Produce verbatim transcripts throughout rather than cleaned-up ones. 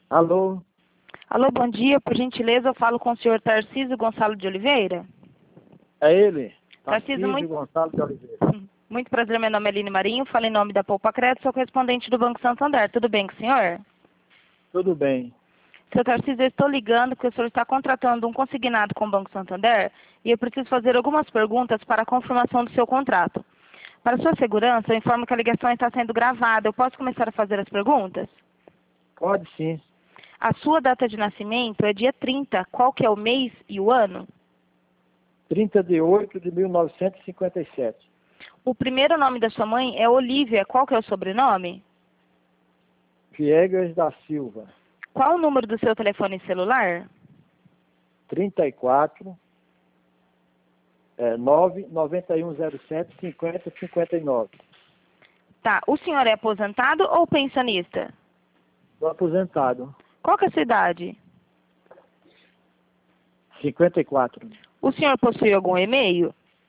Alô? Alô, bom dia. Por gentileza, eu falo com o senhor Tarcísio Gonçalo de Oliveira. É ele? Tarcísio, Tarcísio muito... Gonçalo de Oliveira. Muito prazer, meu nome é Aline Marinho, falo em nome da Poupa Crédito, sou correspondente do Banco Santander. Tudo bem com o senhor? Tudo bem. Seu Tarcísio, eu estou ligando porque o senhor está contratando um consignado com o Banco Santander e eu preciso fazer algumas perguntas para a confirmação do seu contrato. Para sua segurança, eu informo que a ligação está sendo gravada. Eu posso começar a fazer as perguntas? Pode sim. A sua data de nascimento é dia trinta. Qual que é o mês e o ano? trinta de oito de mil novecentos e cinquenta e sete. O primeiro nome da sua mãe é Olívia. Qual que é o sobrenome? Viegas da Silva. Qual o número do seu telefone celular? trinta e quatro, é, nove nove um zero sete cinquenta cinquenta e nove. Tá. O senhor é aposentado ou pensionista? Estou aposentado. Qual que é a sua idade? cinquenta e quatro. O senhor possui algum e-mail?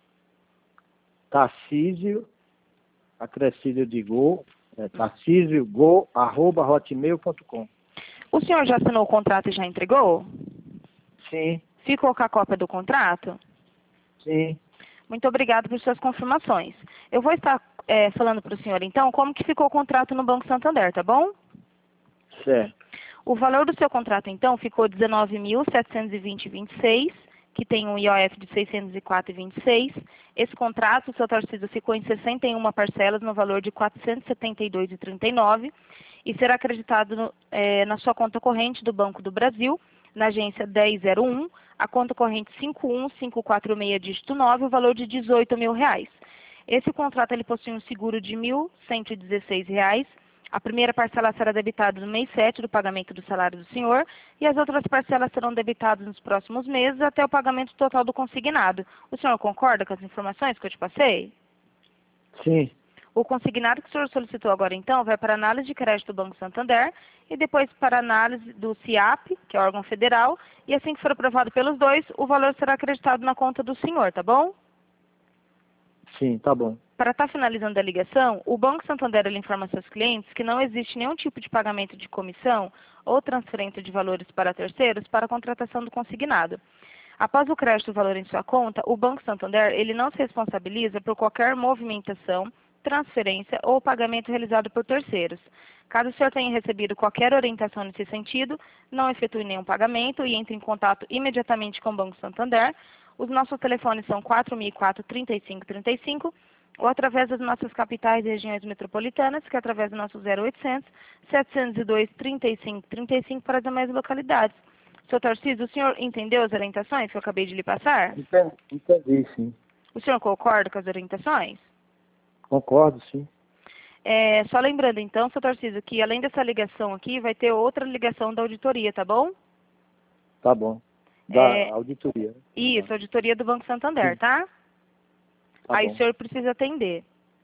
Tarcísio, acrescido de Go, é, Tarcísio Go, arroba hotmail ponto com. O senhor já assinou o contrato e já entregou? Sim, Ficou com a cópia do contrato? sim. Muito obrigado por suas confirmações. Eu vou estar é, falando para o senhor, então, como que ficou o contrato no Banco Santander, tá bom? Certo. O valor do seu contrato, então, ficou dezenove mil setecentos e vinte vírgula vinte e seis, que tem um I O F de seiscentos e quatro vírgula vinte e seis. Esse contrato, o seu Tarcísio, ficou em sessenta e uma parcelas no valor de quatrocentos e setenta e dois vírgula trinta e nove e será acreditado no, é, na sua conta corrente do Banco do Brasil, na agência dez zero um, a conta corrente cinco um cinco quatro seis, dígito nove, o valor de dezoito mil reais. Esse contrato ele possui um seguro de mil cento e dezesseis reais. A primeira parcela será debitada no mês sete do pagamento do salário do senhor e as outras parcelas serão debitadas nos próximos meses até o pagamento total do consignado. O senhor concorda com as informações que eu te passei? Sim. O consignado que o senhor solicitou agora, então, vai para análise de crédito do Banco Santander e depois para análise do CIAP, que é o órgão federal, e assim que for aprovado pelos dois, o valor será acreditado na conta do senhor, tá bom? Sim, tá bom. Para estar finalizando a ligação, o Banco Santander ele informa seus clientes que não existe nenhum tipo de pagamento de comissão ou transferência de valores para terceiros para a contratação do consignado. Após o crédito do valor em sua conta, o Banco Santander ele não se responsabiliza por qualquer movimentação, transferência ou pagamento realizado por terceiros. Caso o senhor tenha recebido qualquer orientação nesse sentido, não efetue nenhum pagamento e entre em contato imediatamente com o Banco Santander. Os nossos telefones são quatro mil e quatro, trinta e cinco trinta e cinco ou através das nossas capitais e regiões metropolitanas, que é através do nosso zero oitocentos, setecentos e dois, trinta e cinco trinta e cinco para as demais localidades. Senhor Tarcísio, o senhor entendeu as orientações que eu acabei de lhe passar? Entendi, entendi sim. O senhor concorda com as orientações? Concordo, sim. É, só lembrando então, senhor Tarcísio, que além dessa ligação aqui, vai ter outra ligação da auditoria, tá bom? Tá bom. Da É, auditoria. isso, auditoria do Banco Santander, Sim. tá? Tá Aí bom. o senhor precisa atender.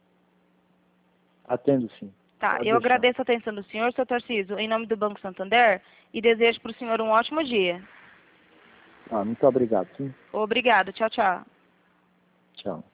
Atendo sim. Tá, Pode eu deixar. agradeço a atenção do senhor, senhor Tarcísio, em nome do Banco Santander, e desejo para o senhor um ótimo dia. Ah, muito obrigado, sim. Obrigado, tchau, tchau. Tchau.